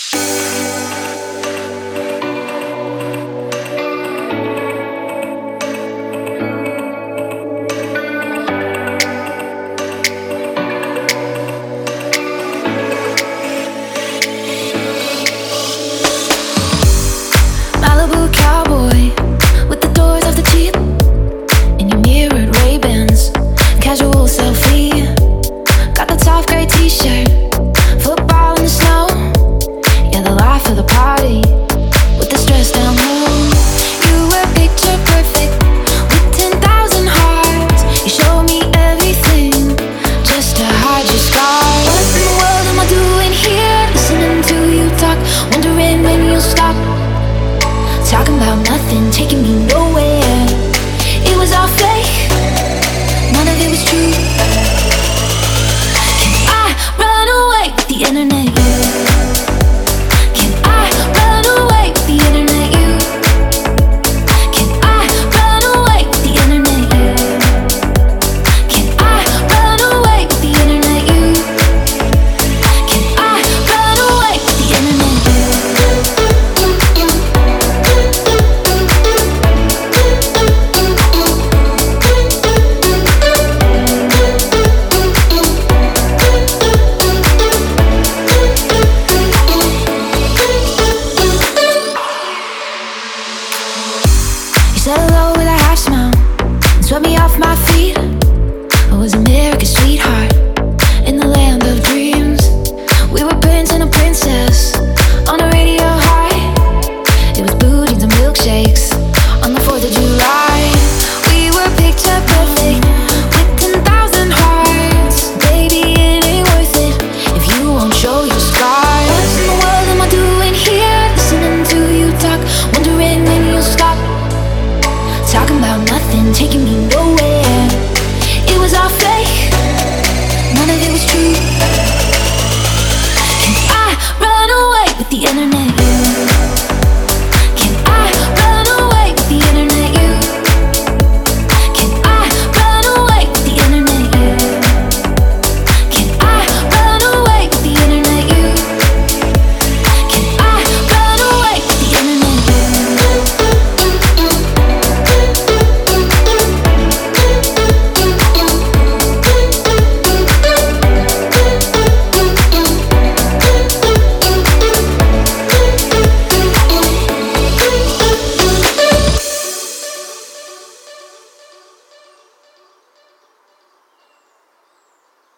Malibu cowboy with the doors of the Jeep and your mirrored Ray-Bans, casual selfie. Got the top gray t-shirt, football in the snow. Yeah, the life of the party with the stress down low. You were picture perfect with 10,000 hearts. You showed me everything just to hide your scars. What in the world am I doing here? Listening to you talk, wondering when you'll stop. Talking about nothing, taking me nowhere. It was all fake, none of it was true. Can I run away with the internet?